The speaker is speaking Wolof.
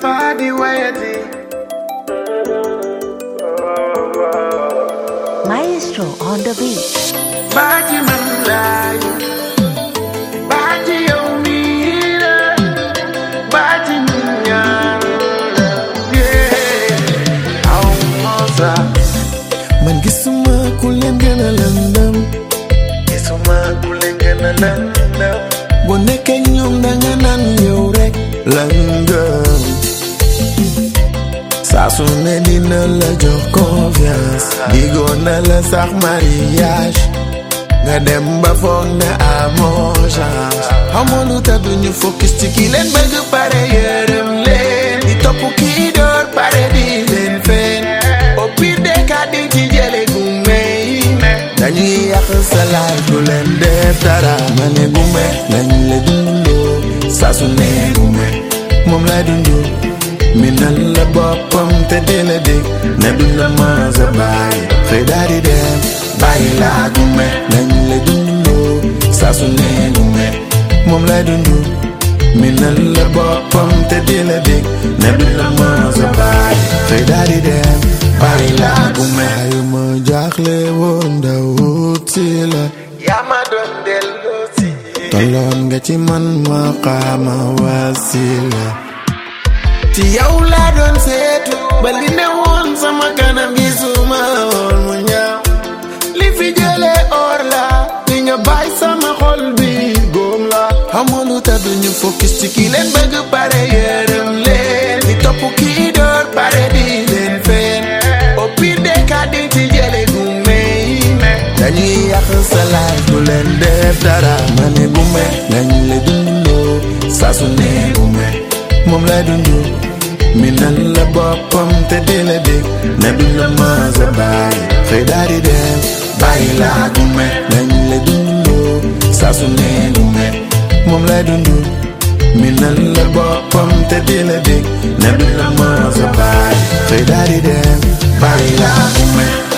fadi wayati. Maestro on the beat. Baji mandai, baji yomira, baji nyara, yeah. Aw moza, man gisuma kulen gëna lëndëm, gisuma kulen gëna lëndëm. bo nekkee ñoom da nga naan yow rek lëndëm. saa su ne dina la jox confiance, digoon na la sax mariage, nga dem ba foog ne amoo chance. xamoo lu tax duñu focus ci ki leen bëgg pare yërëm leen, di topp kii door pare di leen fen. au pire des cas di ci jële gume yi, dañuy yàq sa life du leen def dara. ma ne gume lañ la dundoo, saa su ne gume moom lay dundoo. minal la boppam te di la dig ne duñ la mës a bàyyi, xëy daal di dem bàyyi laa gume lañ la dundoo, saa su ne gume moom lay dundoo. minal la boppam te di la dig ne duñ la mës a bàyyi, xëy daal di dem bàyyi laa gume. ay ma jaaxle woon ndaw si la, yaa ma doon delloo si. tolloon nga ci man ma xaama wasila. ci yow laa doon seetu ba li ne woon sama kanam gisuma woon mu ñaaw. li fi jëlee or la, li nga bàyyi sama xol bi góom la. xamoo lu tax duñu focus ci ki leen bëgg pare yërëm leen, di topp kii door pare di leen fen. au pire des cas di ci jële gume yi, dañuy yàq sa life du leen def dara. ma ne gume lañ la dundoo, saa su ne gume moom lay dundoo. minal la boppam te di la dig ne duñ la mës a bàyyi, xëy daal di dem bàyyi laa gume lañ la dundoo, saa su ne gume moom lay dundoo. minal la boppam te di la dig ne duñ la mës a bàyyi, xëy daal di dem bàyyi laa gume.